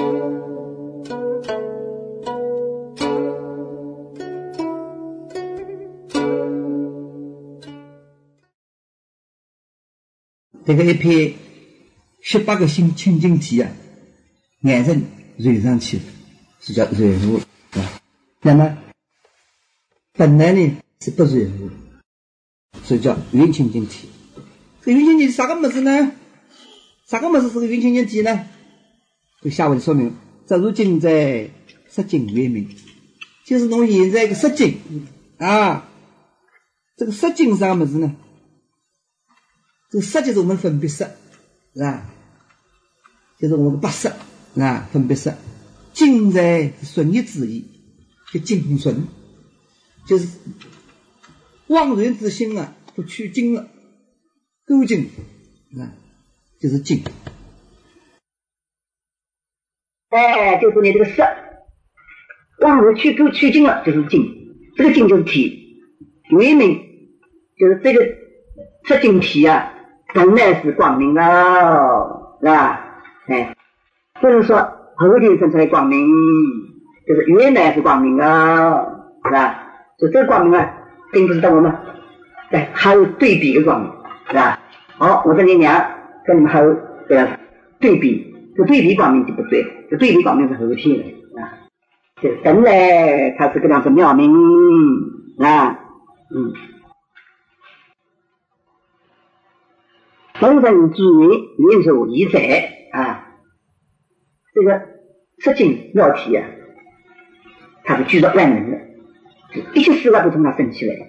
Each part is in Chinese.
这个一片18个清净体啊，眼神染上去了，是叫染污啊。那么本来呢是不染污，所以叫云清净体。这云清净体啥个么子呢？啥个么子是个云清净体呢？就下文说明，这如今在色境为名，就是侬现在一个色境啊，这个色境是啥个么子呢？这个色就是我们分别色，是吧？就是我们的八色啊，分别色。境在顺义之意，就境顺，就是妄人之心啊，都取境了，勾境啊，就是境。 就是你这个色，妄人取境了，就是境。这个境就是体，为名就是这个色境体啊。本来是光明的，是吧？不能说后天生出来光明，就是原来是光明的，是吧？所以这个光明啊，并不是在我们还有对比的光明，是吧？我跟你娘跟你们还有对比，这对比光明就不对，这对比光明是后天的啊。这本来它是个样子妙明啊，本身之为元首一在啊，这个色境妙体啊，它是具足万能的，一切事物都从它生起来的。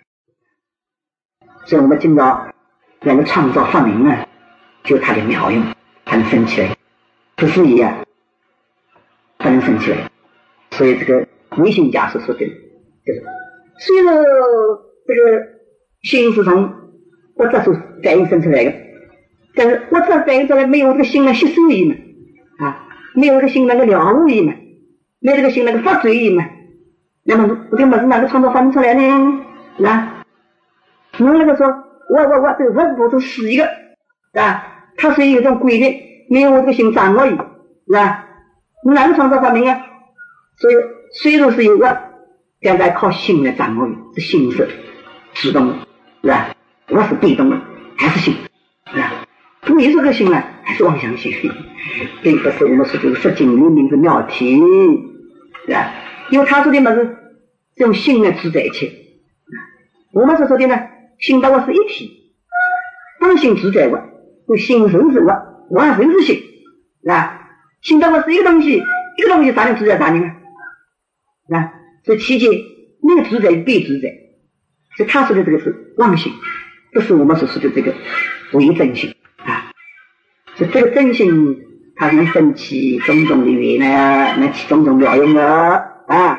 所以我们今朝能够创造发明呢，就它的妙用，它能生起来。不是一样，它能生起来。所以这个唯心家所说的，就是虽然这个心是从物质所反映生出来的。但是我这反映出来没有这个心来吸收伊嘛，没有这个心能够了悟伊嘛，没有这个心能够发嘴伊嘛，那么这个么子哪个创造发明出来呢？那那个说我这个我都是一个它是有一种规律，没有我这个心掌握伊，是吧？你哪个创造发明啊？所以虽然是有我，但是靠心来掌握伊，这心是主动的，是吧？我是被动的，还是心，是吧？你这个心呢，还是妄想心，并不是我们说这个色境里面的妙体，是吧？因为他说的嘛是用心来主宰一切，我们所说的呢，心到我是一体，当心主宰我，就心神是我神是心，是吧？心到我是一个东西，一个东西啥能主宰啥人啊？是吧？所以期间那个主宰被主宰，所以他说的这个是妄心，不是我们所说的这个唯真心。所以这个真心它能分起种种的缘呢，能起种种妙用的啊。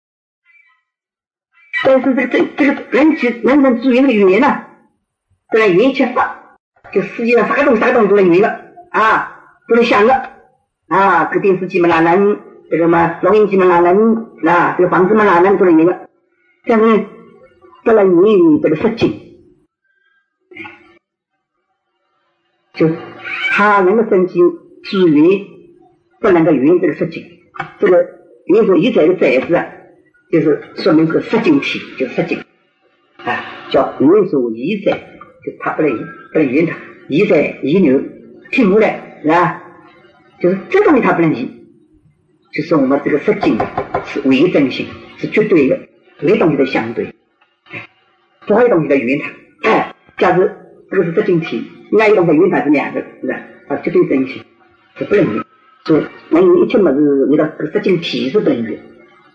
但是这个能注意那个缘呢，这个缘缺乏，就世界上啥个东西都能缘了啊，都能想了啊。这个电视机嘛哪能，这个嘛录音机嘛哪能啊，这个房子嘛哪能都能缘了。但是呢，不能缘这个色境，就它能够生起智慧，不能够缘这个色境。这个元首一在的在字啊，就是说明这个色境体，就是色境啊，叫元首一在，就它不能缘它，一在一牛听不来，是吧？就是这东西它不能移，就是我们这个色境是唯真性，是绝对的，唯东西的相对，所有东西的缘它，假如这个是色境体，另一种的缘它是两个，是吧？绝对真性是不能缘，所以能缘一切么是为了这个色境体是不能缘。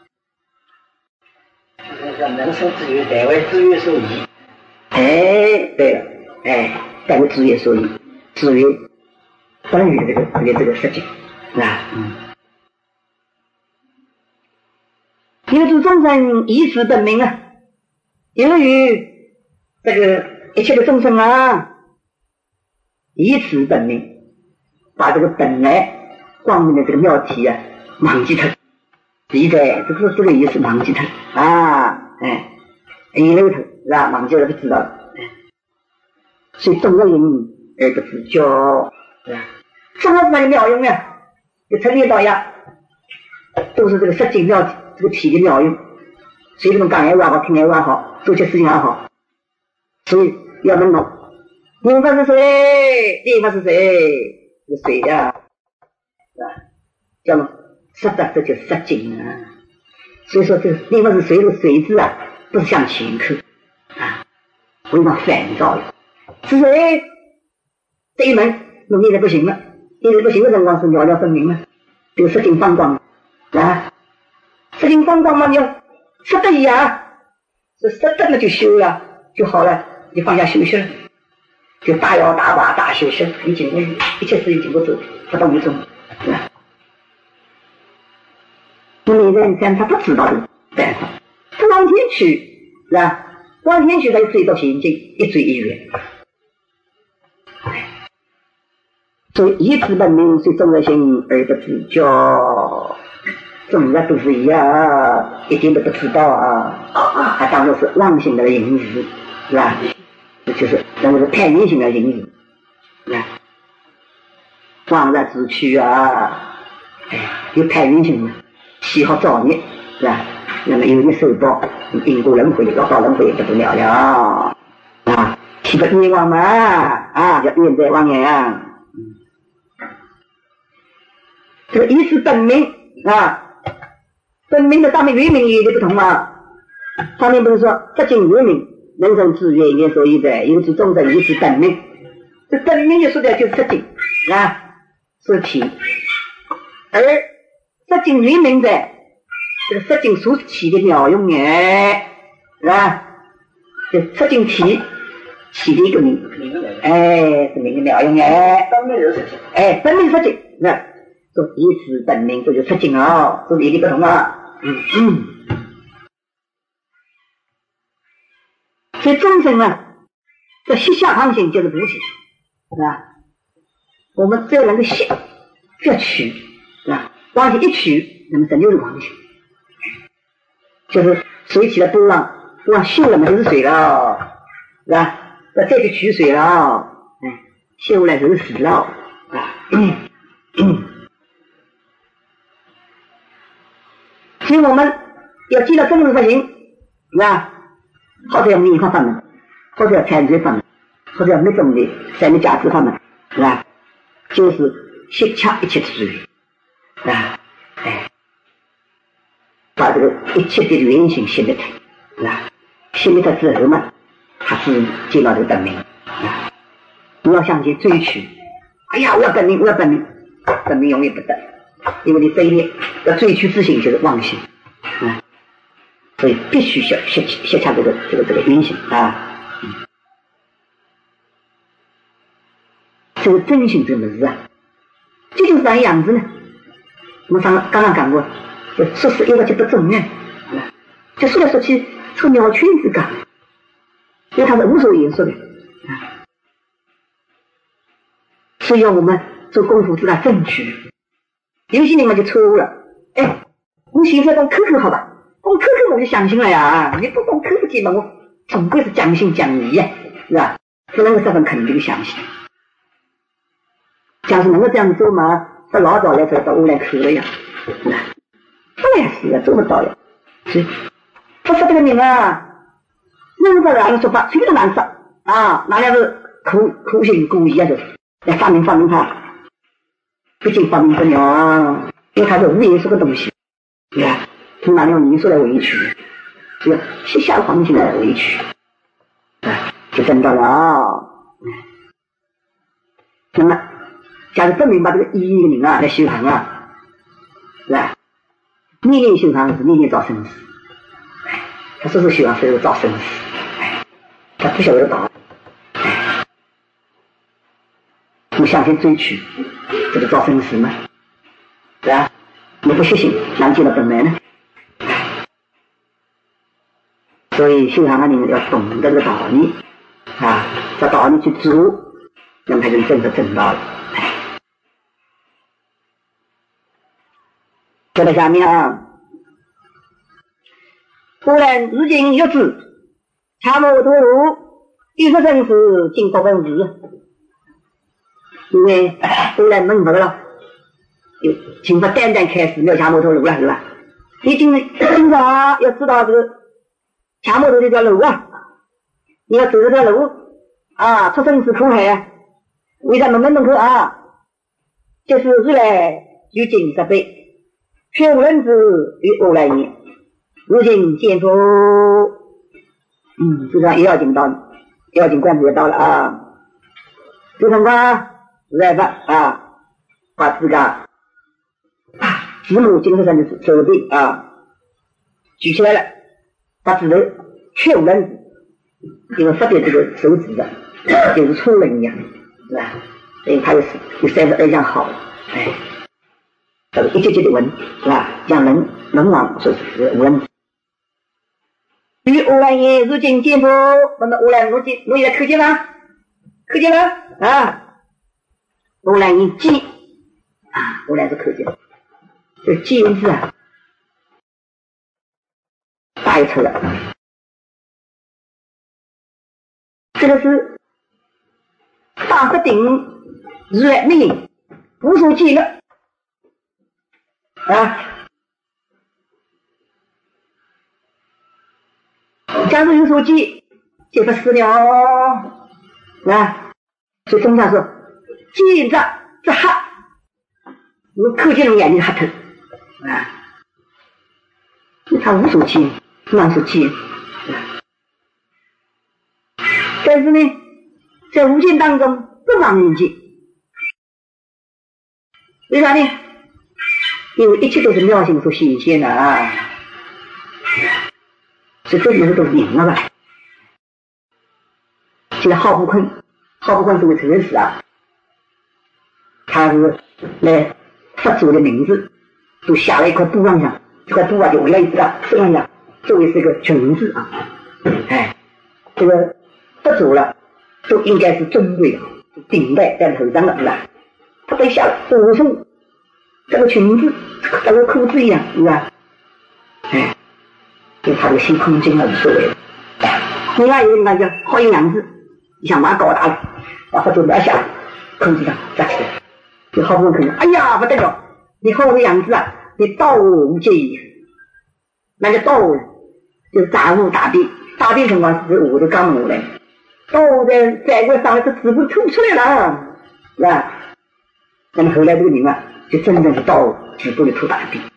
能生之缘，代为之缘所依。 对了，代为之缘所依，之缘不能缘这个色境，是吧？因为诸众生以此本名啊，由于这个一切的众生啊，以此本名，把这个本来光明的这个妙体啊忘记它，现在这个意思忘记它啊，遗漏它是吧？忘记了不知道了，所以懂了人而不知教，是吧？什么是那个妙用啊？ 就成年到呀，都是这个实境妙这个体的妙用，所以这种讲言话好，听言话好，做些事情也好，所以要能懂。念佛是谁？念佛是谁？是谁呀？是吧？叫么实的，这就是实境啊。所以说这个念佛是谁的谁字啊，不是像前科啊，非常烦躁的。是谁？这一门努力的不行了，念的不行的情况是了了分明了，这个实境放光啊，实境放光嘛，你要实得呀，是实得了就修了就好了，就放下休息了。就大摇大摆大休息，你经过一切事情经过走，不动于衷，是吧？那么人他不知道的办法，他往前去，是吧？往前去他就追到陷阱，一追一远。所以一知本明，虽众日行而不自觉，众日都是一样，一点都不知道啊，他当作是妄心的淫事，是吧？就是那个是太阴性的淫事，啊，妄日之躯啊，有太阴性的，喜好造孽，是吧？那么有的受报，因果轮回，要到轮回不得了了啊！岂不冤枉嘛？啊，叫冤在枉呀！这个一是本名啊，本名的上面原名也就不同啊。上面不是说不尽原名。人生之愿言所依在，有之众生一是本命，这本命就说的就是实境啊，是体。而实境原名在这个实境所起的妙用哎，是吧？就实境体起的一个名，是名的妙用哎，本命就是实境，本命实境，那说一是本命，这就实境啊，说的一个不同啊，所以众生啊，这息下放心就是菩提，是吧？我们只要能够息，不要取，是吧？往下一取，那么这就是往下，就是水起了波浪，波浪休了嘛，就是水了，是吧？要再去取水了，休了就是死了，啊，所以我们要记得真正不行，是吧？或者要密法法门，或者要禅学法门，或者要密宗的三昧价值法门，是吧？就是息洽一切之水，是吧？把这个一切的原型熄灭它，是吧？熄灭它之后嘛，它是见到这个本名，啊！不要向前追求，哎呀，我要本名，我要本名，本名永远不得，因为你这一念要追求之心就是妄心，啊！所以必须歇洽这个原型啊，这个真心这个事啊，这就是啥样子呢？我们刚刚讲过，就说是一个就不中呢，就说来说去从鸟群之讲，因为它是无所言说的啊，所以要我们做功夫知道正确，有些人嘛就错误了，你现在讲科科好吧？讲科科我就相信了呀，你不讲科科基本我总归是将信将疑呀，是吧？不能够十分肯定相信。假如能够这样做嘛，到老早来说到乌来科了呀，是吧？不来是啊，做不到呀。所以不说这个人啊，任何人的说法全都难说啊，哪里是苦心故意啊，就是来发明它，毕竟发明不了啊，因为它是无言说的东西，是吧？从哪里用民俗来委屈，这个是下环境来委屈，就真到了。那么，假如不明白这个意义的人啊，来修行啊，是吧？念念修行是念念造生死，他说是修行是造生死，他不晓得道理，我们相信追求这个造生死吗？是吧？你不学习，难见到本来呢？所以修行的人要懂得这个道理啊，这道理去做，那么才能真的正道了。说到下面啊，忽然日经有之，参谋脱入，欲说生死，尽不问事。因为忽然闷佛了， 经过单单开始没有下摩托路了，是吧？你经常要知道这个下摩托这条路啊，你要走这条路啊，出生死苦海啊，为什么门口啊？就是日来有经十倍，却无人知与欧来也。如今见佛，就说要紧到，要紧关子也到了啊。就从他来吧啊，把自个子母精神上的手臂啊举起来了，把指头却无人知，因为发的这个手指的，就是粗人一样，是吧？所以他有32项好，哎，这个一节节的文，是吧？像人王说是无人知。与欧兰也如今见佛，那么欧兰如今也看见吗？看见了啊！欧兰一记啊，欧兰是看见了，这记字啊，大一出了。这个是大不顶软命无所记了啊！假如有所记，就不死了啊！所以中下说，记着这黑，你看见了眼睛黑头啊！他无所记，哪所记？但是呢，在无间当中不让人记，为啥呢？因为一切都是妙性所显现的啊！所以这些都是明了吧？现在郝不坤这位哲人士啊，他是来佛祖的名字都下了一块布上去，这块布啊就围了一只啊身上，作为是一个裙子啊，哎，这个佛祖了都应该是尊贵的，顶戴在头上了，是吧？他被下了补充这个裙子，这个裤子一样，是吧？哎。就他这个心空间了无所谓。另外有人讲叫好有样子，你想把它搞大了，把佛祖拿下来，空气上扎起来，就好不容易看见，哎呀不得了，你好的样子啊，你道无介意，那个道就是大悟大病，大病情况是我的刚下来，道在过上来这指部吐出来了，是吧？那么后来这个人啊，就真正是道指部的吐大病。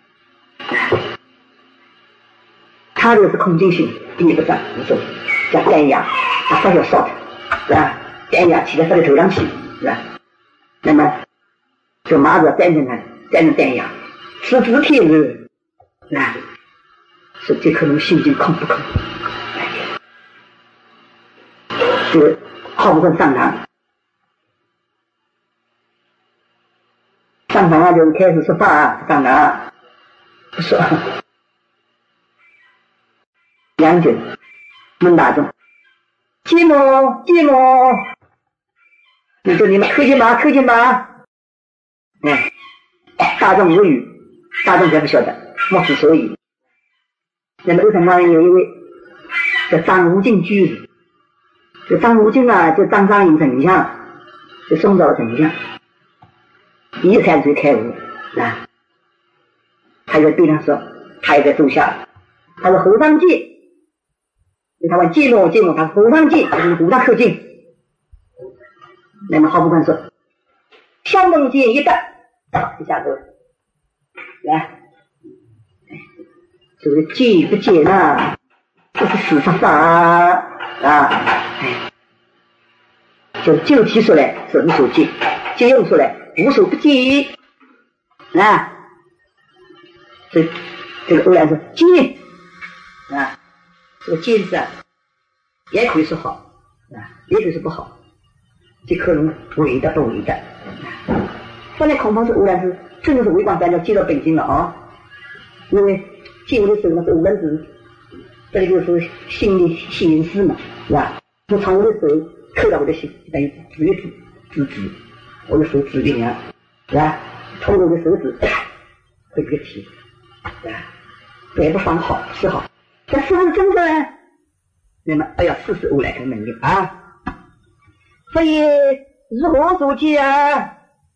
他这个是空间性，第一个算无所谓，叫丹牙，他发要烧的，是吧？丹牙起来发在头上去，是吧？那么这麻子粘成丹牙，是指体是吧？是这可能心境空不空？这个好不空上堂啊，就开始说话啊，上堂不说。杨九门大众，寂寞，你说你们客气吗？哎，大众无语，大众才不晓得，莫之所以。那么欧城方有一位叫张无尽居士，这张无尽啊，就张商隐丞相，就宋朝丞相，13岁开悟啊，他就对他说，他也在住下，他说和尚戒。他问寂寞，他和尚戒，就是和尚克戒。那么郝不坤说，相等戒一旦，一下子来，这个戒不戒呢？这是事实上啊，就提出来是无所戒，就用出来无所不戒啊。所以这个欧阳说戒啊。这个戒字啊，也可以说好啊，也可以说不好，这可能伪的不伪的。后来恐怕是欧阳是真的是伪光山要接到北京了啊，因为戒我的手呢是无人知，这里就是心理心思嘛，是吧？我从我的手扣到我的心，等于指一指，我的手指一样，是吧？通过我的手指会这个提，是吧？这也不算好，是好。这是不是真的呢？那么试试欧来的能力啊！所以如何所戒啊？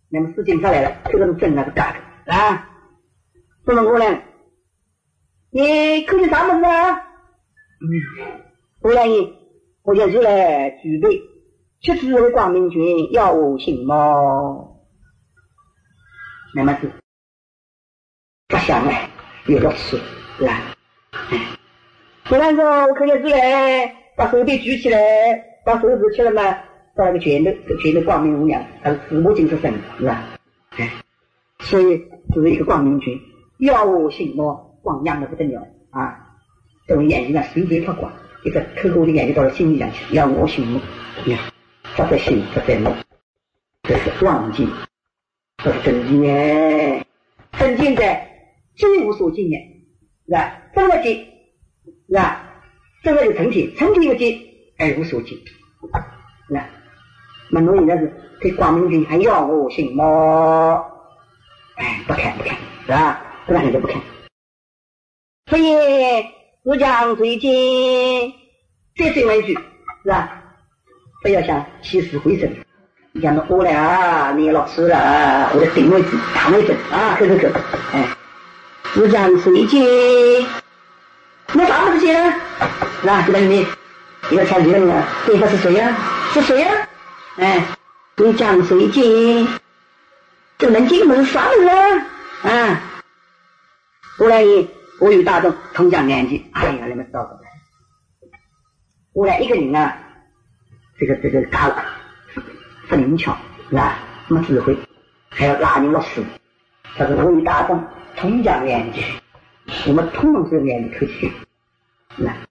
那么事情上来了，这个是真的是假的啊？这么过来，你看见啥么子啊？过来我就出来举杯，确实为光明君要我行么？那么是不想哎，有了吃是吧？虽然说我看见出来，把手臂举起来，把手指起来嘛，到那个拳头光明无量，他是直播精之身是吧？所以这是一个光明君，要我行么？光亮的不得了啊！从眼睛上随随发光，一个透过的眼睛到了心里上去，要我行么？你看，发在心，发在梦，这是忘记，这是真经哎，真经在真无所尽哎，是吧？真的经是吧？真的有成体，成体有经而无所尽，是吧？那么现在是对光明君还要我行么？哎，不看，是吧？不看就不看。所以如将随经，再追问一句，是吧？不要想起死回生，你讲我了啊，你老师了啊，我的顶位置、打位置啊，可，哎，如将随经，那啥不这些呢？是吧？就等于你一个猜几个人啊？对方是谁呀？是谁呀？哎，如将随经，这能经不是啥子啊？啊，后来我与大众同享年纪，哎呀，你们糟糕了！后来一个人啊，这个大不灵巧是吧？没智慧，还要拉人落水。他说我与大众同享年纪，我们通通是年纪可去，是吧？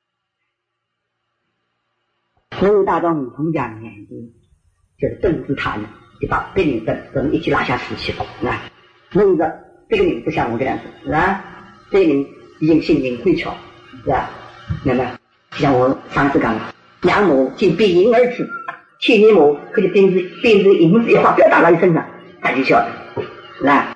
我与大众同享年纪，就是政治他人，就把别人等一起拉下士气，是吧？问着这个人不像我这样子，是吧？这个人已经心灵慧巧，是吧？那么像我上次讲了，两母竟必因而止，千年母可就编织银子一画表达到你身上，他就晓得，是吧？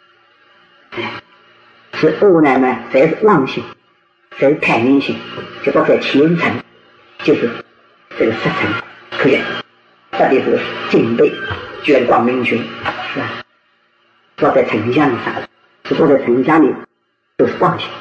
是恶男们谁是妄心，谁是贪念心，就到在前层，就是这个十层可以，特别是警备卷光明群，是吧？坐在丞相上，是坐在丞相里都是妄心。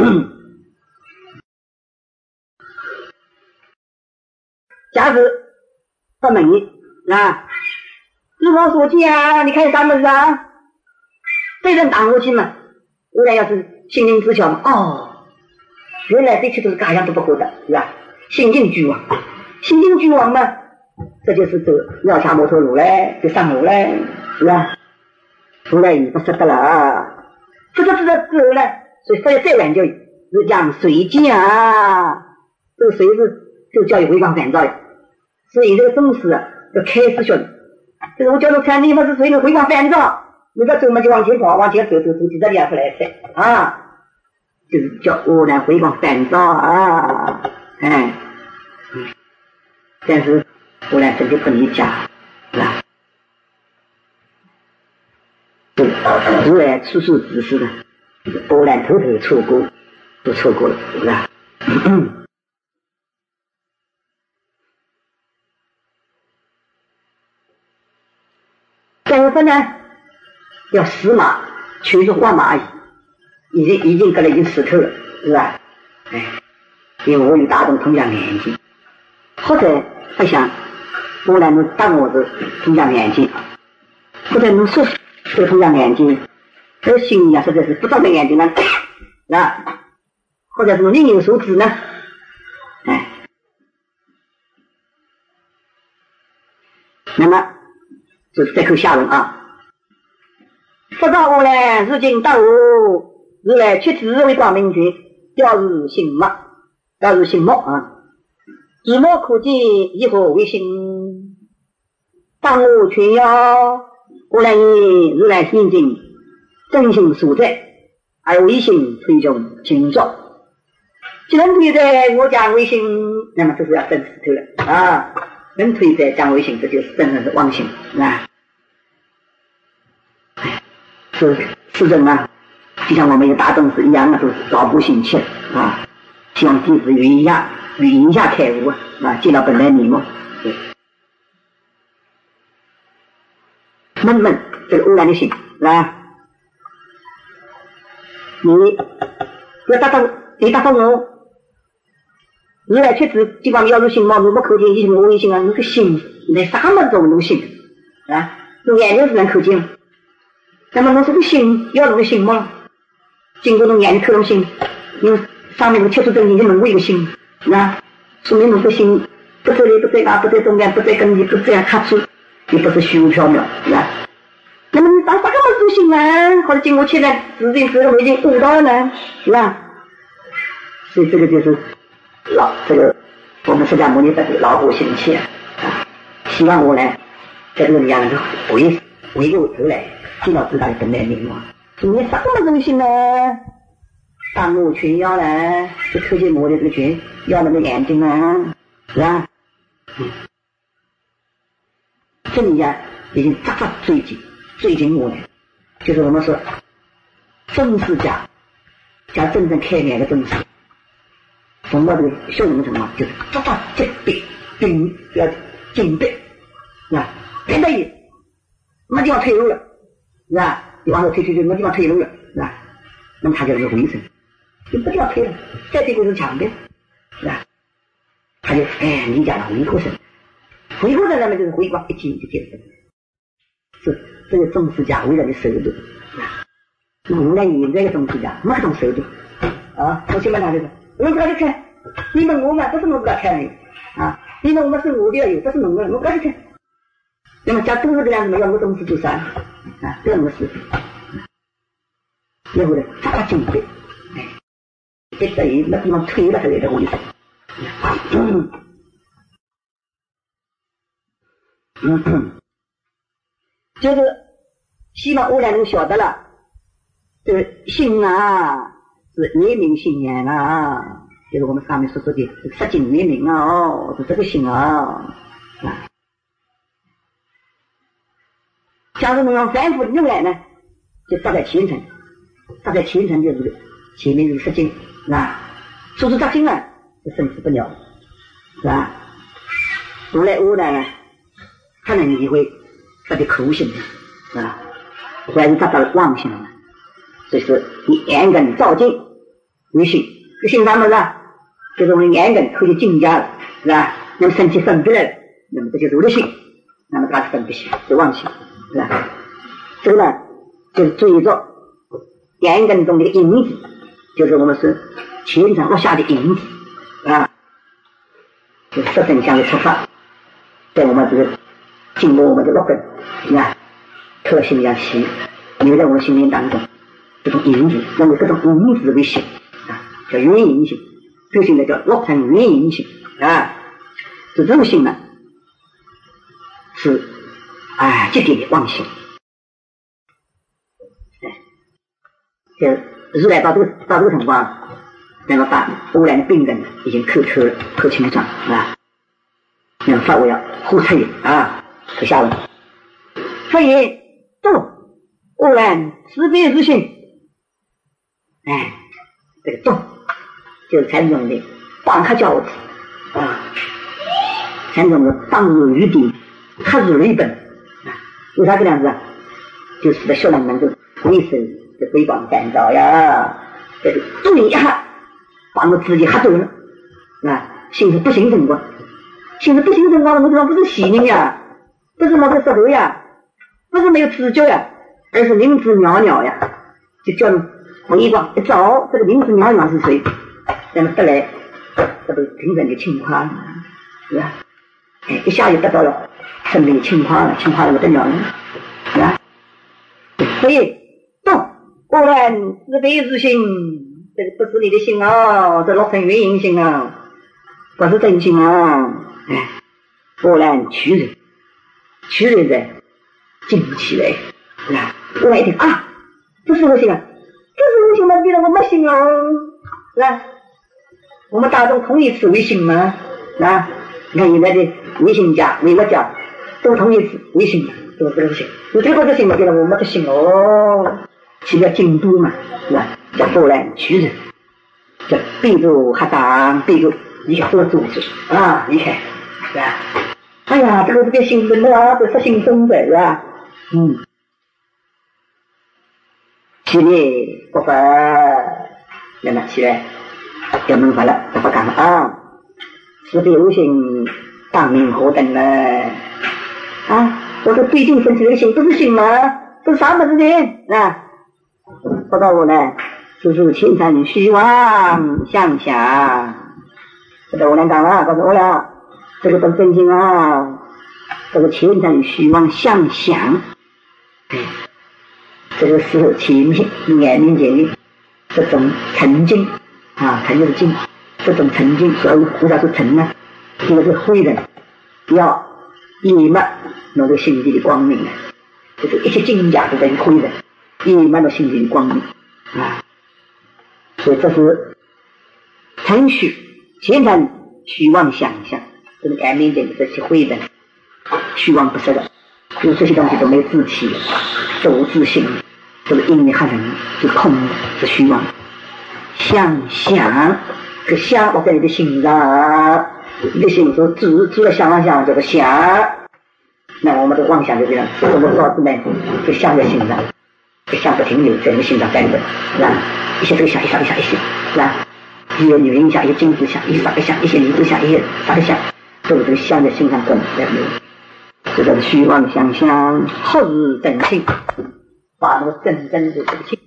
假使他问你啊，日我所见啊，你看啥么子啊？这人打过去嘛？原来要是心灵知晓嘛？哦，原来这些都是嘎样都不够的，是吧？心境俱往，心境俱往嘛，这就是走绕下摩托路嘞，就上路嘞，是吧？后来也不识得了啊，知道之后呢，所以非要再挽救，是讲水镜啊，这个水就叫有回光返照呀。所以这个宗师啊，要开始晓得，这个我叫做看你们是水的回光返照，你不走嘛就往前跑，往前走几十年出来噻啊，就是叫我来回光返照啊，哎，但是我来真就不理解，是吧？如来处处指示的，波澜头头错过，都错过了，是吧？怎么呢？要死马，全是花马而已，已经跟了已经死透了，是吧？哎，因为我与大众同样年纪，或者不想波澜能当我是同样年纪，或者能说这个同样眼睛，这心里啊，实在是不照着眼睛呢，啊，或者是另有所指呢，哎，那么就是这口下文啊。不到我呢，如今到我如来确实为光明觉，调入心目啊，以莫可见，以何为心？当我全要。我来如来现今真心所在，而唯心推动清照。既然推在我讲唯心，那么这是要真实推了啊！能推在讲唯心，这就是真正的妄心啊！是人啊，就像我们有大众是一样的，都是照顾心切啊！希望弟子语音下开悟啊，见到本来面目。 闷这个污染的心，是吧？你达到我，如来确实地方要入心嘛，如果口见一心无为心啊，那个心那啥么种东西啊？用眼睛是能口见，那么我这个心要那个心嘛，经过用眼睛看东西，用上面的切出正经就能为一个心，啊，说明那个心不在里，不在哪，不在中间，不在根基，不这样卡住，也不是虚无缥缈，是吧？那么你打啥个么子心呢？或者经过现在指定这个已经悟到了呢，是吧？所以这个就是这个我们释迦牟尼佛的老虎心切啊，希望我呢在这个里面能够回过头来见到自己的本来面目。你啥个么东西呢？当我群妖呢，就科技魔的这个群要那个眼睛啊，是吧？这里呀已经扎扎最近我呢，就是我们说正式家真正开眼的正式，什么这个修什么，就是扎扎结冰要紧逼，是吧？真的也没地方退路了，是吧？你往后退没地方退路了，是吧？那么他就是回声，就没地方退了，再退就是强的，是吧？他就你讲的回过神，回过神那么就是回光一进就见神，是这个宗师家为了你手段，那无论你这个宗师家没种手段啊，我去问他就是我告诉看，你们我嘛都是我不敢看的啊，你们我们是我的有，都是农的，我告诉看。那么家都是这样子嘛，要我宗师做啥啊？这样的事情，然后呢，扎紧的，这等于那地方推了这个的回事。就是希望我俩能晓得了，这个心啊是圆明心眼啊，就是我们上面所说的色境圆明啊，是这个心啊。假如能用反复用来呢，就搭在前程就是前面是色境，是吧？处处扎心啊，就生死不了，是吧？如来无来呢，他能理会他的口性，是吧？还是达到妄性了，所以说你眼根照进为心，这心上面呢，就是我们眼根可以进家了，是吧？那么身体分别了，那么这就是我的心，那么它是分别心，是妄性。是吧？这个呢，就是追着眼根中的影子，就是我们是前尘落下的影子啊，就是色身相的出发，在我们这个经过我们的六根，是吧？特性要起，留在我们心灵当中，这种影子，认为这种影子为性啊，叫原影性，这个性呢叫六尘原影性啊，这种性呢是。极点的妄性，就如来到这个情况，那么把污染的病人已经扣清爽，是吧？那么发为要护彻也啊，可下文。所以度污染慈悲之心，这个度就是禅宗的广刻教子啊，禅宗的当日于地，刻日为本。为啥这样子啊？就使得学人能够回首的回光返照呀，这个注意一下，把我自己吓住了啊！心是不形成过，心是不形成过，我们地方不是喜人呀，不是某个石头呀，不是没有知觉呀，而是灵芝袅袅呀，就叫你回光一照，这个灵芝袅袅是谁？那么得来，这都平整的清华，是吧？一下就得到了生命清华了，清华了不得了了，是吧？所以污染慈悲之心，这个不是你的心哦，这六尘原因心啊，不是真心啊！污染取人的静不起来，是吧？污染一听啊，这是我心啊，这是我心嘛，别人我没心哦，是吧？我们大众同意此为心吗？是吧？你看现在的微信家、微博家都同意微信，都不是心。你这个不行嘛？觉得我们的心哦，起了京都嘛，是吧？叫污染取人，叫背住黑党，背住离开这个组织啊，离开，是吧？哎呀，这个心真的啊，都是心中的，是吧？ 起来不发，那么起来就明白了，不干了啊！慈悲无心，当明何等呢？啊，我说对镜生起这个心，不是心吗？这是啥么子的啊？不到我呢，就是前尘虚妄想想。不到我来讲了，告诉我了，这个都真心啊，这个前尘虚妄想想。这个是前面眼面前的这种沉静啊，沉就是静，这种沉静，所以菩萨是沉呢，这个是慧的，要隐没那个心地的光明，就是一切境界都在于慧的，隐没了心地的光明啊，所以这是程序前尘虚妄想象，这个眼面前的这些慧的虚妄不实的，就是这些东西都没有自体，都无自性。这个因为害人是空的，是虚妄。想，这想我在你的心上，你的心说只了想叫做想，那我们的妄想就这样，怎么说呢？就想在心上，就想不停留在你的心上待着，是吧？一些这个想，一些，是吧？一些女人想，一些精子想，一些啥个想，一些女子想，一些啥个想，都是这个想在心上滚在流。这个虚妄想象，后日等性。把那个真正的这个心。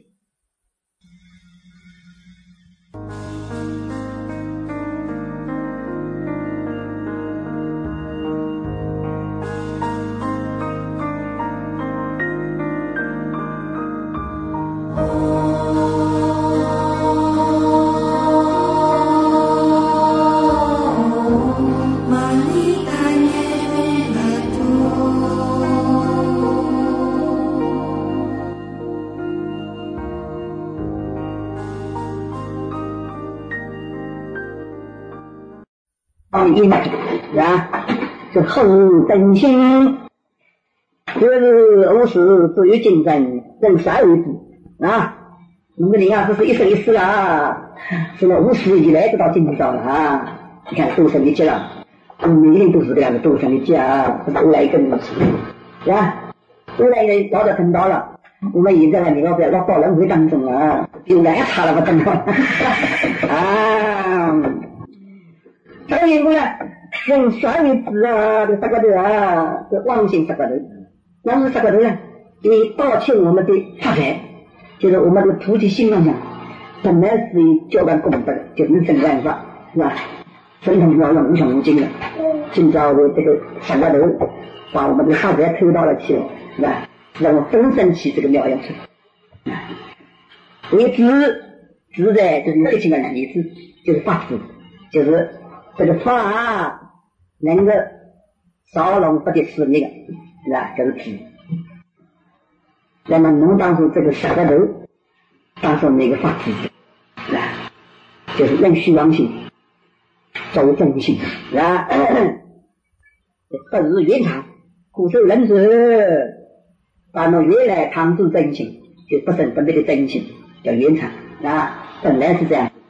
一呢，啊，这后日等心，就是无事自于精神，正杀为主啊。我们你看，这是一生一世啊，是了无始以来就到今天到了啊。你看都生的结了，每天都是这样的，都生的结啊，这是未来一个如此，是吧？未来呢，早就等到了。我们现在呢，你要不要到轮回当中啊？比我还差了吧，等到啊。还有一个呢，用三为止啊，这三个头啊，这妄心三个头，那是三个头呢？你盗窃我们的发财，就是我们的菩提心上讲，本来是以教办功德的，就是真万法，是吧？神通妙用无穷无尽的，今朝的这个三个头，把我们的发财偷到了去了，是吧？让我分身起这个妙用出来。为知的就是最起码两个字，就是法知，就是这个法啊，能够少龙不的是那个，是吧？就是知。那么能当作这个三个头，当作那个法知，是吧？就是用虚妄心走真心，是吧？本日原常，古时人子，把那原来常住真心，就不生不灭的真心，叫原常啊，本来是这样。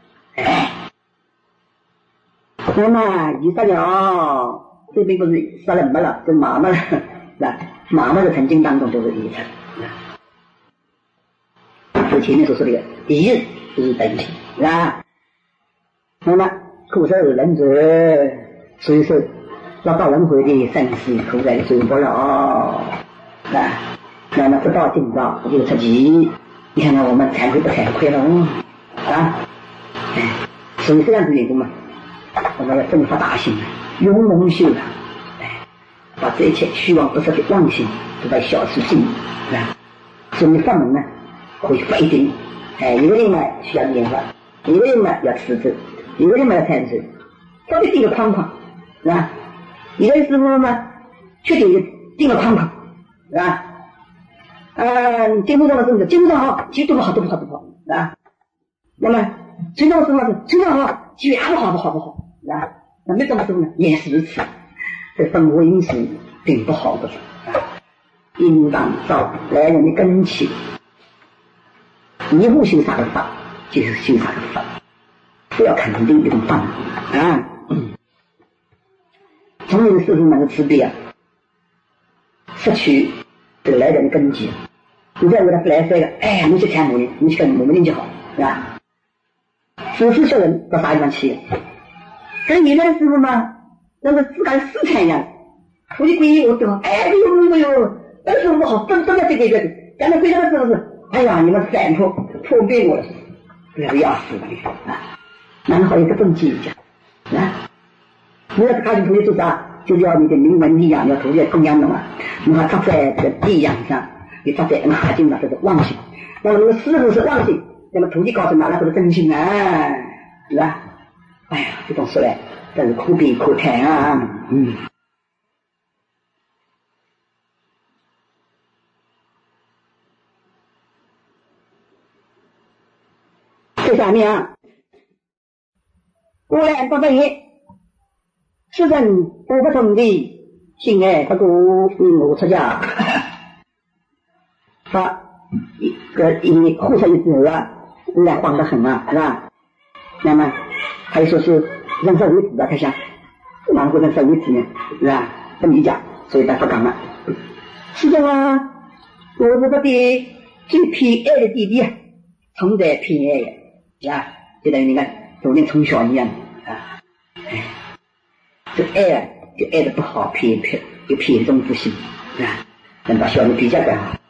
那么你杀了，这并不是杀人们了，就麻木了，是吧？麻木的曾经当中就是一层，就前面所说的一日就是真心，是吧？那么古时人子，所以说要到轮回的生死苦在追不了啊。那么不到今朝就出奇，你看看我们惭愧不惭愧了啊？所以这样子缘故嘛，我们要奋发大心，勇猛修养，把这一切虚妄不实的妄心都在消除尽，是吧？所以法门呢，可以不一定，一个人呢需要念法，一个人呢要持咒，一个人呢要参禅，都得定个框框，是吧？一个师傅呢，确定定了框框，是吧？你经不中的是不是？经不中好，其实都不好，是吧？那么经中是什么？经中好，其实也不好，是吧？那没这么说呢，也是如此。这生活因素并不好的，应当照来人的根气，一步修啥个法，就是修啥个法，不要肯定一种法啊。从你的师父那个慈悲啊，摄取这个来人的根基。你再为他不来塞了，哎，你去看母人，你去跟母人就好，是吧？师傅学人到啥地方去？跟原来的师傅嘛，那个自干私产一样，徒弟皈依我懂，哎呦，那师傅好，都在这个，咱们归他的时候是，哎呀，你们散破灭我了，不要死了你啊！然后有个动机一下啊，你要是开始徒弟做啥，就是要你的灵魂力量，要徒弟供养的嘛，你看他在这个力量上。你发展马进了，这是妄性。那么师傅是妄性，那么徒弟告诉哪来是真心啊？是吧？哎呀，这种说来，真是可悲可叹啊！这下面啊，古来不分业，世人不不同的，性爱不顾我出家。说一个因为互相之后啊，人家慌得很啊，是吧？那么还有说是人生为止啊，他想哪能会人生为止呢？是吧？不理解，所以他不讲了。是的啊，我是个的最偏爱的弟弟啊，从在偏爱的，是吧？就等于你看昨天从小一样啊，哎，这爱啊，就爱的不好，偏纵不行，是吧？能把小人比较干好。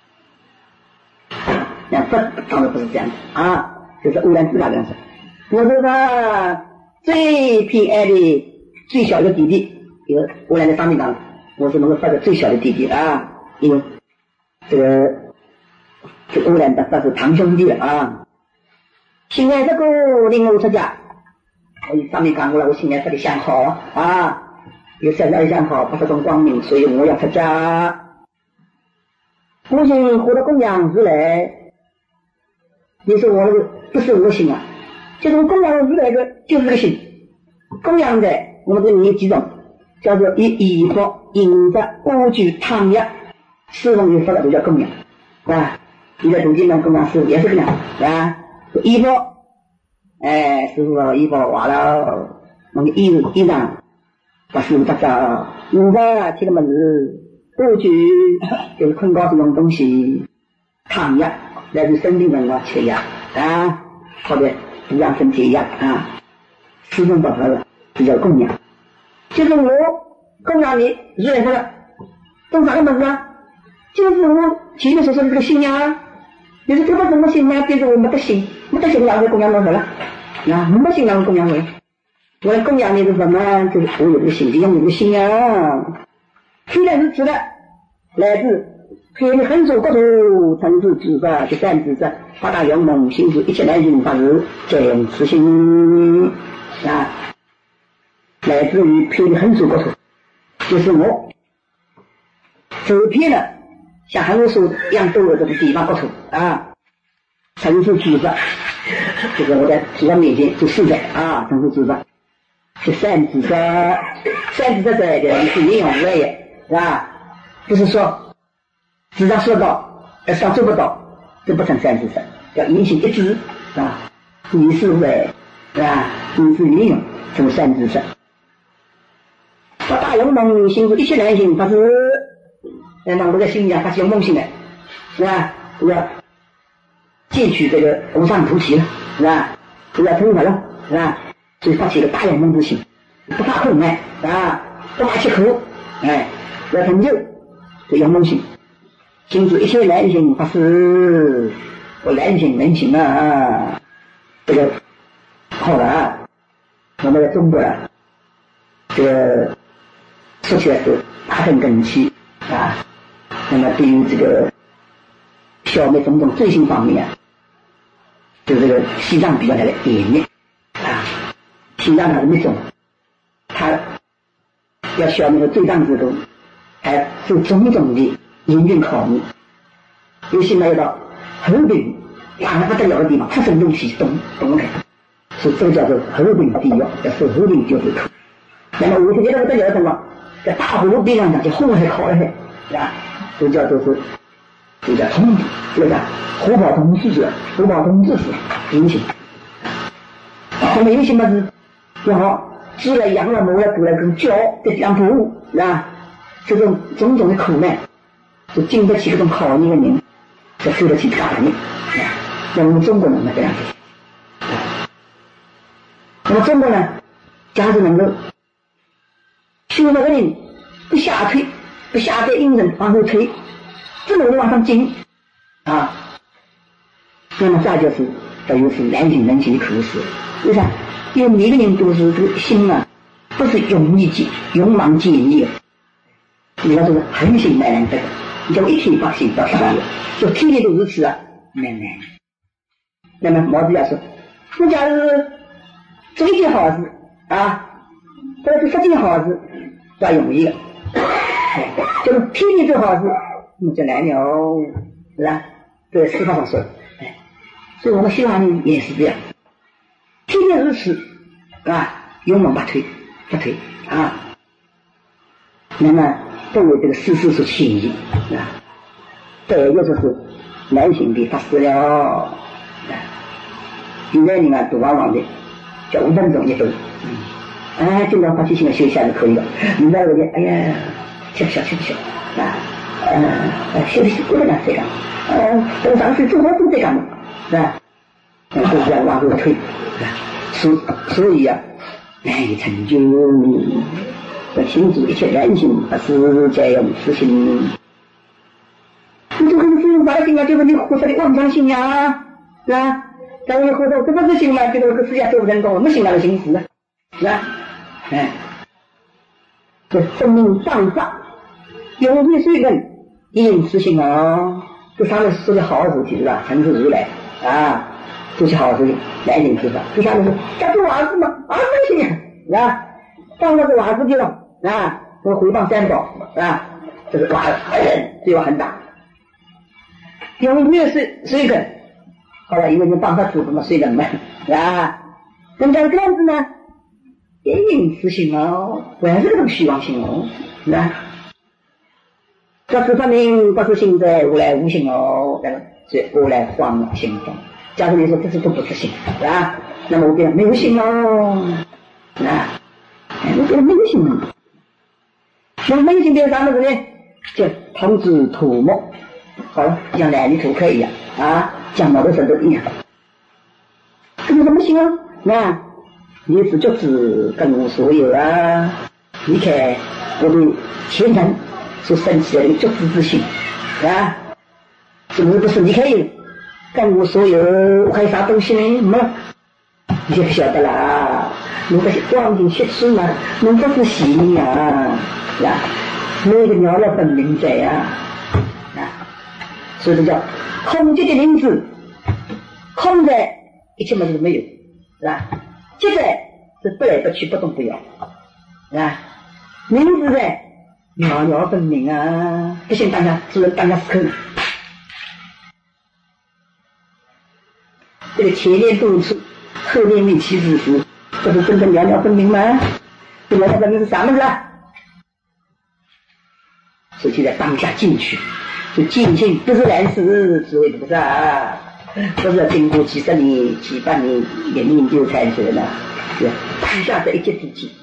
那佛当然不是这样子啊，就是欧阳自大这样子。我是他最偏爱的最小的弟弟，因为欧阳在上面讲，我是那个佛的最小的弟弟啊，因为这欧阳的佛是堂兄弟了啊。现在这个令我出家，我上面讲过了，我现在这里相好啊，有现在相好，不是种光明，所以我要出家。我心活到供养如来。你说我不是我心啊，就是供养如来的就是个心。供养的我们这里有几种，叫做以佛、引着、乌具、汤药，四种有佛的都叫供养，是吧？你在读经上供养师傅也是这样，是吧？衣服，哎，师傅衣服完了，那个衣裳把师傅打造，引着贴了么子，乌具就是困高这种东西，汤药。来自生命人啊，切药啊，或者补养身体药啊，四种不合的，比较供养。就是我供养你，如来说了，动啥个门啊？就是我前面所说的这个心啊。你说这个什么心啊？比如我没得心，没得心，然后供养多少了？啊，没心然后供养我，我来供养你是什么？就是我有这个心，就用这个心啊。虽然是指的来自。偏离横竖国土，成是智者，就善知者，发大勇猛，心是一切难行法事，见此心啊，来自于偏离横竖国土，就是我走偏了像横竖一样都有这个地方国土啊，成是智者，这个我在主观面前就示在啊，成是智者，是善知者，善知者在这里是引用无碍也，是吧？不是说。只要说到，想做不到，这不成善知识，要言行一致啊，以是为是吧？以是引用成善知识。我大勇猛，心是一切难行，它是让我的心呀，它是有梦性的，是吧？我要戒取这个无上菩提了，是吧？我要成佛了，是吧？所以发起了大勇猛之心，不怕困难啊，不怕吃苦，哎，要成就这勇猛性。心是一切难行法事，我难行能行啊！这个好了啊，我们在中国啊，这个说起来是大根根基啊。那么对于这个消灭种种罪行方面啊，就这个西藏比较来的严厉啊。西藏它是那种，它要消灭罪障之后，还受种种的严峻考虑，尤其来到河北大的不得了的地方，出生入死东海，所以这个叫做河北地狱，叫受河北救济苦。那么我就觉得不得了的地方，在大湖边上讲，就后海考了海，是吧？都叫做是，就叫通，对吧？虎豹通智者，虎豹通智是引起。后面有些么子，然后鸡了、羊了、牛了、狗了，跟叫在讲服务，是吧？这种种种的苦难， 是经得起这种考验的人，才受得起这个考验。那我们中国人呢这样子。那么中国呢，假如能够修那个人不下退，不下在阴人往后退，自然的往上进啊。那么这就是等于是难行能行的苦事。为啥？因为每个人都是这个心啊，不是勇往见义的。你要说恒心难能得，你叫我一天把心到上了，就天天都如此啊，难。那么毛子要说，我假如做一件好事啊，或者是10件好事，都容易的，就是天天做好事，那么就难了，是吧？这是方法说，所以我们希望人也是这样，天天如此啊，勇往不退啊。那么都有这个世事所牵引啊。再一个就是难行的发生了。现在你看读完的叫5分钟一读，经常发起性的休息还是可以的。你那个人，哎呀，吃不消啊，休息不能这样，这个上次做好都这样的，是吧？都这样往后退，所以啊，难以成就。行住一切人性，不是这样事情。你就跟自由百姓啊，就是你胡说的妄想性呀，是吧？咱们胡说，这不是行吗？这个世界做不成功，我们行哪个行死啊？是吧？这生命上法，永续水分，一应实行哦。这上面说的好事情是吧？成就如来啊，做些好事情，来人知道。这上面是这做娃子吗？啊，不行，是吧？当了个娃子去了。啊，我回谤三宝啊，这个罪恶很大。永远是水根，后来因为你帮他煮什么水根嘛，啊，那么这样子呢，也应实行哦，不然是这种虚妄性哦，是吧？这是说明不是行在无来无形哦，这无来荒行中。假如你说这是都不是行，是吧？那么我变没有行哦，啊，我变没有行了。那没有性别啥么子呢？就同治土木，好了，像男女土客一样啊，讲毛的时候都一样。这个怎么行啊？那你是就是跟无所有啊！你看我们前人所生起来的觉知之心啊，是不是？你可以跟无所有，还有啥东西呢？你就不晓得啦。如果是光景血气嘛，能不是细腻啊？是吧？每个鸟要本灵在啊，所以这叫空寂的灵子，空在一切么子都没有，是吧？寂在是不来不去，不动不摇，是吧？灵子在鸟鸟分明啊，不信大家只能大家思考。这个前面动处，后面没起之时，这是真正鸟鸟分明吗？这鸟鸟分明是啥么子啊？所以就在当下进去，就进行不是来世智慧菩萨，不是要经过几十年、几百年、1年就才学的，是当下的一切之际。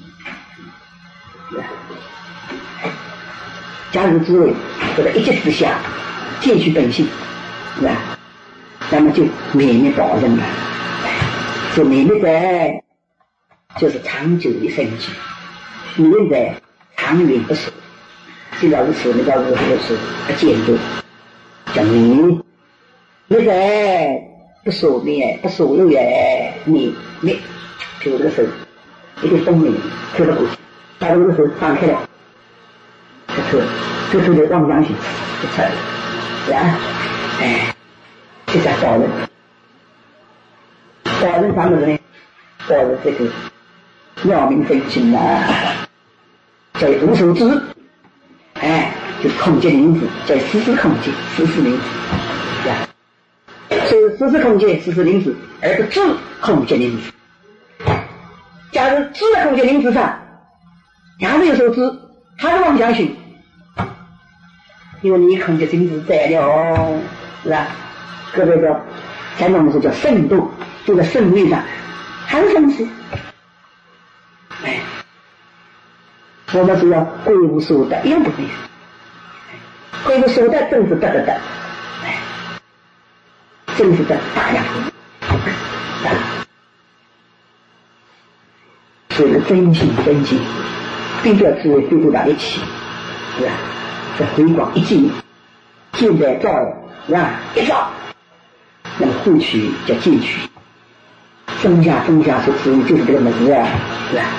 假如智慧或者一切之下，见取本性，是吧？那么就灭灭报人了。这灭灭在就是长久的生机，灭灭在长远不朽。现在是说那个是不见度，叫灭在不所灭不所有也灭，譬如这个手一个风铃推到过去，把这个手放开了，这时候的妄想性就出来了，是吧？这叫报人。报人啥么子呢？报人这个妙明分清啊，叫无所知。就是空间灵子，叫时时空间，时时灵子，所以时时空间，时时灵子，而不知空间灵子。假如知了空间灵子上，假如有所知，他是妄想性，因为你空间灵子在了，是吧？各位的传统的说叫圣度，就在圣位上，还是生死。我们是要归无所得，一样不对。 这个所在正是得，正是得大家所以真心，并不要只为对住到一起，是吧？这回光一进，现在照是吧？一照，那么后取叫进取，中下所指就是这个门啊，是吧？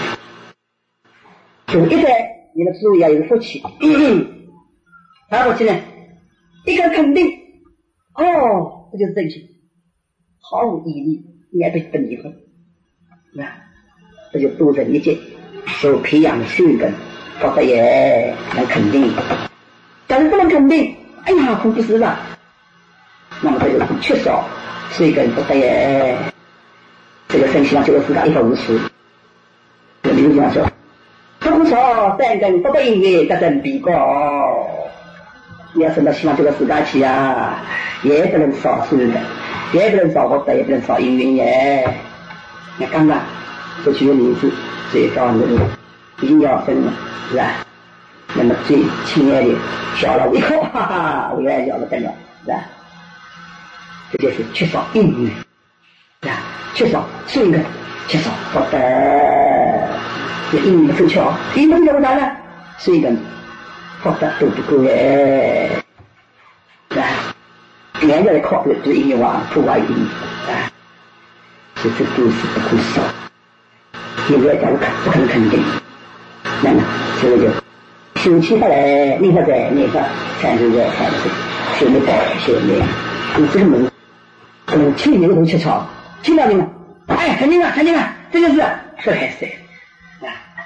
就一在你的智慧要有福气，啥福气呢？一个肯定，这就是真心，毫无疑虑，面对本以后，是吧？这就度人一劫所培养的修根，否则也能肯定。但是不能肯定，哎呀，苦不是吧？那么这就是缺少修根，否则也这个生希望这个世界一头无事。这里讲说，多少三根不得因为得真比高，你要升到希望这个世界去啊，也不能少修根，也不能少福德，也不能少因缘也。那刚刚。过去的名字最高的已经要分了，是吧？那么最亲爱的小了一口，哈哈，为爱要了分了，是吧？这就是缺少因缘，是吧？缺少顺根，缺少福德，这因缘不凑巧，因缘不凑巧呢，顺根、福德都不够哎，是吧？人家来靠的就是因缘网破坏因缘，啊，所以这都是不可少。你不要讲不可能肯定，那么所以就修气下来，立刻在那个产生在产生，修没保修没有，你这个门，去牛头去草，听到没有？哎，肯定了，这就是这才是啊。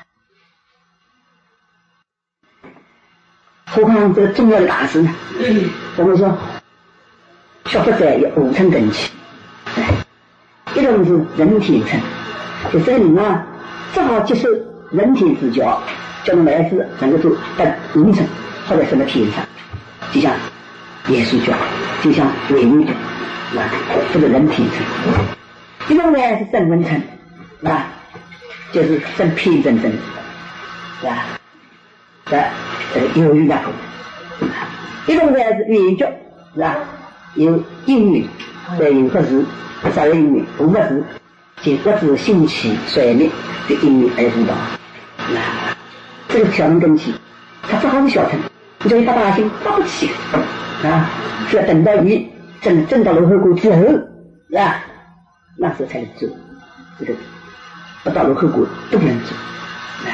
何况这个重要的大事呢？我们说，学佛者有5层根器，一种是人体层。就这个人啊，正好接受人体之教，叫他们来自能够做到5层，或者什么天上，就像耶稣教，就像伪儒教，是吧？这个人体层。一种呢是正文层，是吧？就是正偏正层，是吧？有瑜伽功。一种呢是圆觉，是吧？有因缘，有不是，少有因缘，无不是。结果是兴起衰灭的因缘而不到，这个小乘根器，它正好是小乘，你叫一大心发不起啊！是要等到你证到罗汉果之后，是吧？那时候才能做，这个不到罗汉果都不能做啊！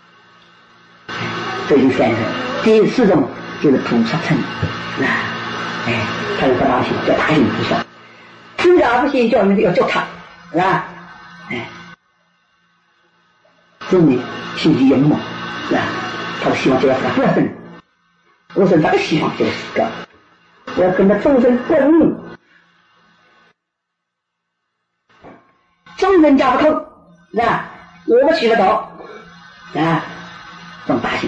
这就3种，第4种就是菩萨乘啊！他有大心，叫大心菩萨，自然不行，叫你要叫他，是吧？这里心机圆满，是吧？他希望这个是不生，我说他的希望就是个，我要跟他众生共，众生家不空，是吧？我们取得到，啊，这种大心。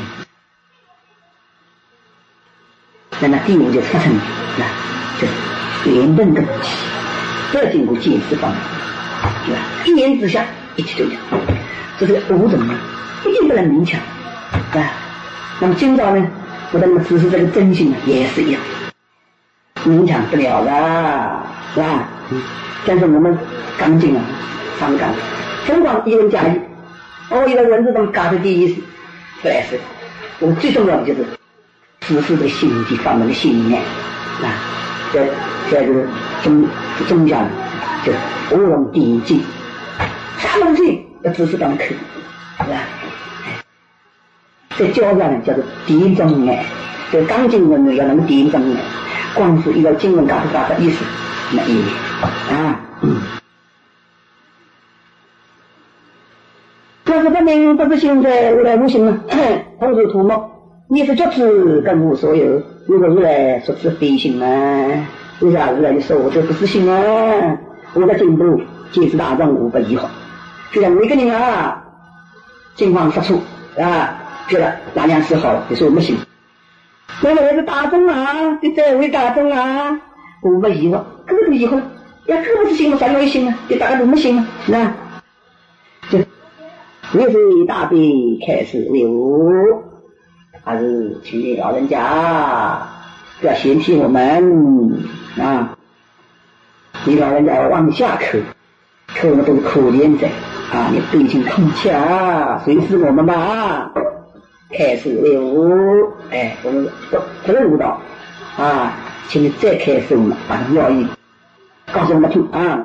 那么第5就是4层，是吧？就是圆顿根基，不要经过见识方面。是吧？一言之下，一起对讲，这是5种呢，一定不能勉强，是吧？那么今朝呢，我们只是这个真心呢，也是一样，勉强不了了，是吧？但是我们刚劲啊，上纲，疯狂一文加一，一个文字中加的第一是，不来是，我们最重要的就是只是这个心机方面的信念，啊，在这个宗教呢。就是无论第一境，啥东西要只是当课，是吧？在教上呢叫做第一宗爱，这刚经文呢要能第一宗爱，光是一个经文嘎不嘎的意思，那意义啊。这是不明不是行在如来无形啊，同是图谋，你是觉知更无所有，如果如来说是非行啊，为啥如来就说我这不是行啊？我的进步皆是大众无不疑惑，就像每个人啊，境况失处啊，觉得哪样是好，就说我们行。那么也是大众啊，就在为大众啊，无不疑惑，各种疑惑，呀，各不是行，咱没行啊，就大家都没行啊，是吧？就越是大悲开始流， 还是请你老人家不要嫌弃我们啊！你老人家往下扣，扣的都是可怜者啊！你对清空气啊，随时我们吧。开始练武，我们这个舞蹈啊，请你再开始我们把要义告诉我们听啊。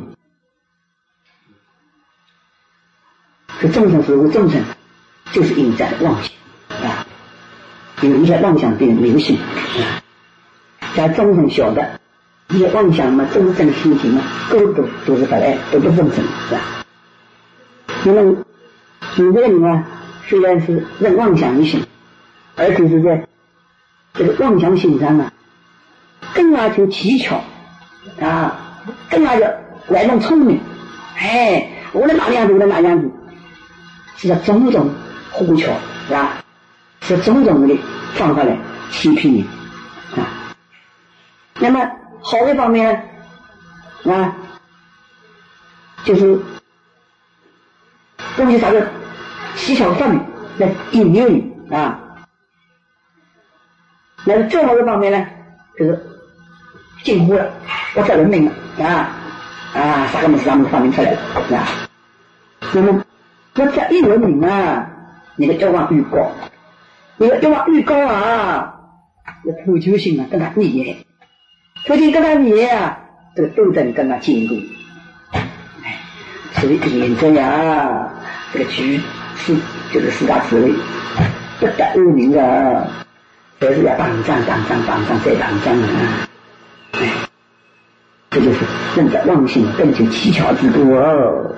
这众生是无众生，就是因在妄想啊，有一些妄想变流行啊，在众生晓得一些妄想嘛，众生心情嘛，都是本来都是众生是吧？那么有的人啊，虽然是认妄想一心，而且是在这个妄想心上啊，更要求技巧啊，更要玩弄聪明，无论哪样子，无论哪样子。是要种种呼求是吧？是种种的方法来欺骗你啊。那么好的方面啊，就是东西啥个技巧方面来引诱你啊。那么最好的方面呢，就是近乎了，我这人命了啥个东西他们发明出来了啊。那么我这一文明啊，你的欲望愈高，你的欲望愈高啊，你的求求心啊更加厉害，求心更加厉害啊，这个斗争更加坚固。所以现在呀，这个局势就是四大智慧，不得恶名的，都是要打仗再打仗啊！这就是正在妄心更求蹊跷之多哦。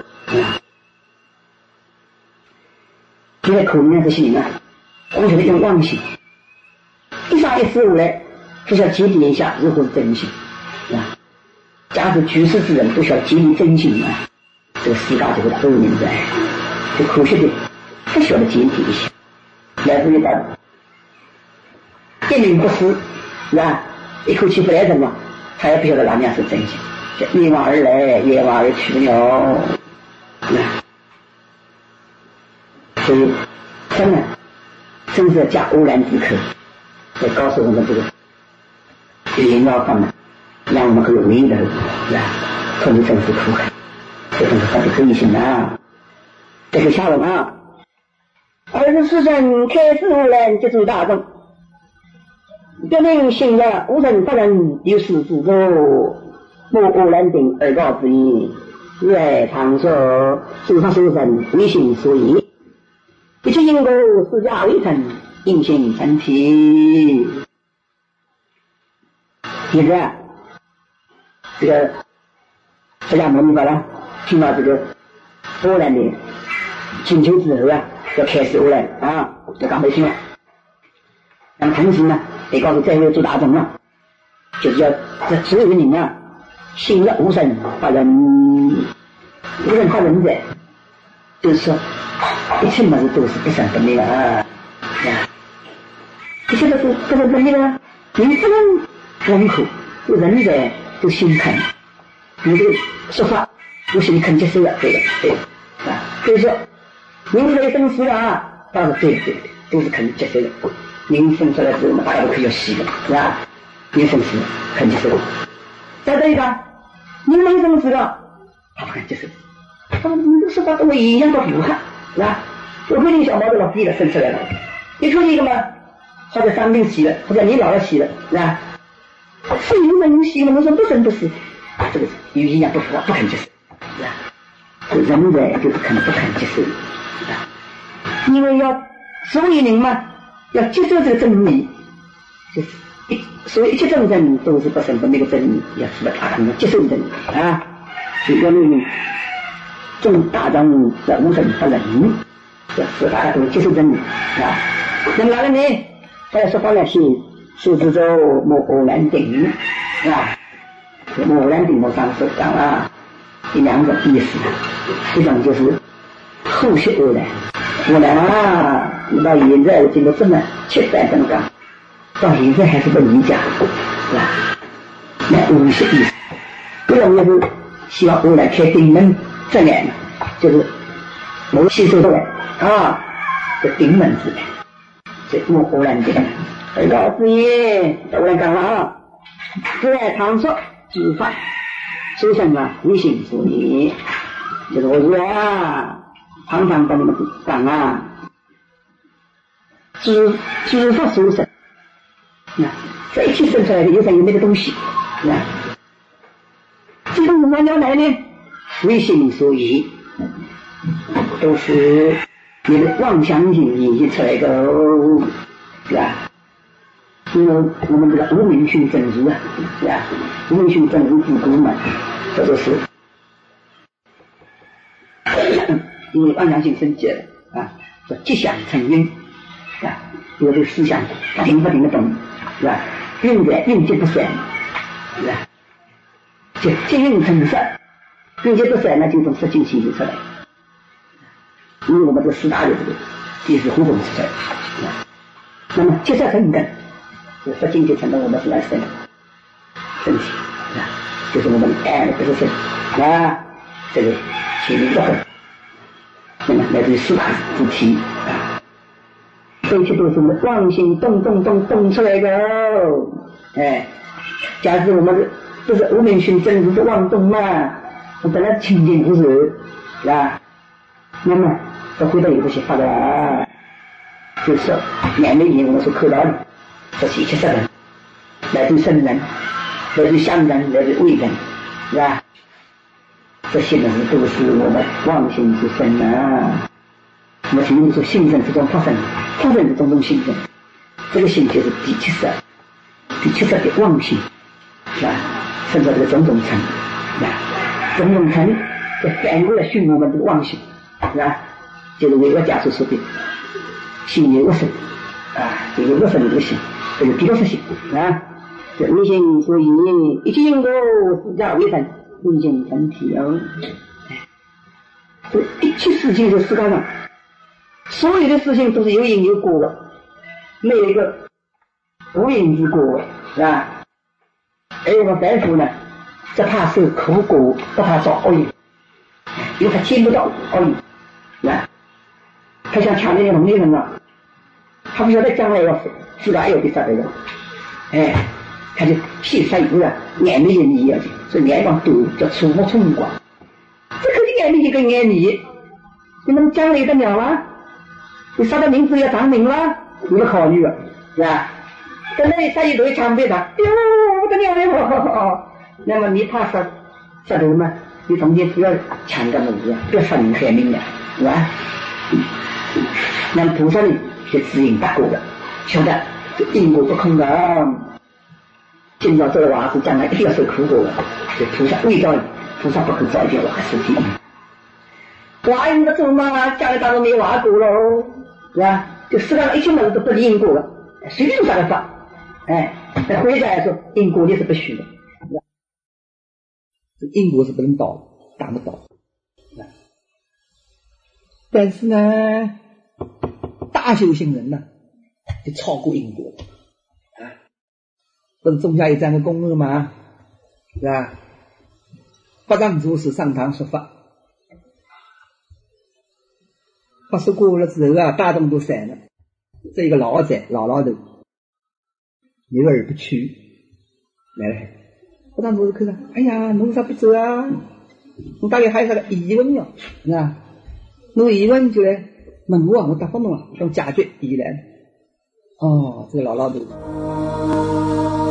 现在口里面这些人啊，完全用妄心，一上一思五来，就需要结底一下如何是真心啊？假使居士之人都需要结底真心啊，这个世界就会恶名在，就可惜的不需要的结底一些，来自于到一名不思是吧？一口气不来什么，他也不晓得哪样是真心，就一往而来，一往而去了。所以真的真是加污染之口，来告诉我们这个引导方面，让我们可以回头是吧？脱离政治苦海，这种是它的可以性啊。这个下文啊，24生开示污染接触大众，表明信仰无神不能有事之作，莫污染定而告之意，日爱常说世上修神唯心所以。一切因果是假为成，因性成体。接着这个释迦牟尼佛呢，听到这个污染的请求之后啊，要开始污染啊，就刚没听了。那么同时呢，得告诉在位诸大众啊，就是要这所有的人啊，信了无神法人，无神法人者，就是说一切么子都是不生不灭的啊！一切都是不生不灭的，你不能忍口，有人在都心疼，你这个说法不是你肯接受的，对啊，所以说您这个生死啊，倒是对，都是肯接受的。您生出来之后呢，大家都可以要死的，是吧？您生死肯接受的。再对吧？您没生死了，他不肯接受。他说你这说法跟我一样都不看。是吧？我说你小毛子老弟了生出来了，你说一个嘛，或者生病死了，或者你老了死了，是吧？是有人死了，我说不生不死，这个有一样不服，不肯接受，是吧？人在就是不肯接受，是吧？因为要所有人嘛，要接受这个真理，就是所有一切众生都是不生不灭的真理，要是不大众接受真理啊，所以要你。众大众的无神法人，这是大家都接受真理啊。那么哪个呢？他要说法来是数字咒莫偶然定是吧？莫偶然定我上次讲了这两种意思，一种就是后续偶然，偶然啊，你到现在经过这么700增长，到现在还是不理解，是吧？那无些意思，不容易是希望偶然开定门。这两呢，就是我吸收出来啊，这顶门之来， 这我忽然的，告诉你，忽然讲了啊，自然常说知法，首先啊，唯心所依，这个我啊，常常跟你们讲啊，知法修身，那这一起生出来的有什么那个东西，是吧？这个什么叫来呢？唯心所依，都是你的妄想心引起出来的，是吧？因为我们这个无明性真如啊，是吧？无明性真如自古嘛，这就是因为妄想性生起了啊，说即想成因啊，有的思想不停的动，是吧？应接不散，是吧？就即应成实，应接不散，那就从实境性就出来。因为我们这个四大的这个就是互动出来，是吧？那么接下成根，就实境就成了我们来身体，是吧？就是我们爱的这个身啊，这个心灵的根，那么来自于四大主体啊，这些都是我们妄心动出来的，哎，假如我们这是无明心真如是妄动嘛，我本来清净无是，是吧？那么都回到一个些法了，就是眼眉眼我们所看到的，这是一切色人，来自圣人，来自香人，来自味人，是吧？这些呢都是我们妄心之身啊。我们形容说心生之中发生之中心生，这个心就是第七识的妄心，是吧？生出这个种层，是吧？种层就反过来训我们这个妄心，是吧？就是为我家所说的心有恶生啊，这个恶生的这个心，这个第六识心啊，这唯心所依，一切因果是假为真，因性成体哦。这一切事情是世界上所有的事情都是有因有果的，没有一个无因之果，是吧？而我们凡夫呢，只怕受苦果，不怕遭恶因，因为他见不到恶因，是吧？他像强烈的农业人啊，他不晓得将来要自然有的啥的，哎，他就屁杀油啊，眼眉眼泥啊，所以眼光多叫触目冲光，这肯定眼眉一个眼泥，你们将来有得了吗？你杀的名字要长名了，你们考虑了，是吧？跟那杀一堆长辈的，哟，不得了了！那么你怕杀人吗？你中间不要抢个名字，不要杀人害命的，是吧？那么菩萨呢，就指引大果的，晓得这因果不空的，今朝做的娃子，将来一定要受苦果的。这菩萨未造，菩萨不肯造一件娃事情。娃因的做嘛，将来当然没娃果喽，是吧？就世界上一切人都不理因果了，随便啥个法，哎，那回家来说，因果力是不虚的，这因果是不能倒，打不倒。但是呢，大修行人呢，就超过因果啊！不是宗下有这样的公论吗？是吧？不让诸事上堂说法，法说过了之后啊，大众都散了。这一个老者老头，有而不去，来了，不让诸事看了，哎呀，侬为啥不走啊？侬大概还有啥个疑问哟，是吧？侬疑问就来问我，我答复侬啊，用解决疑难。哦，这个老头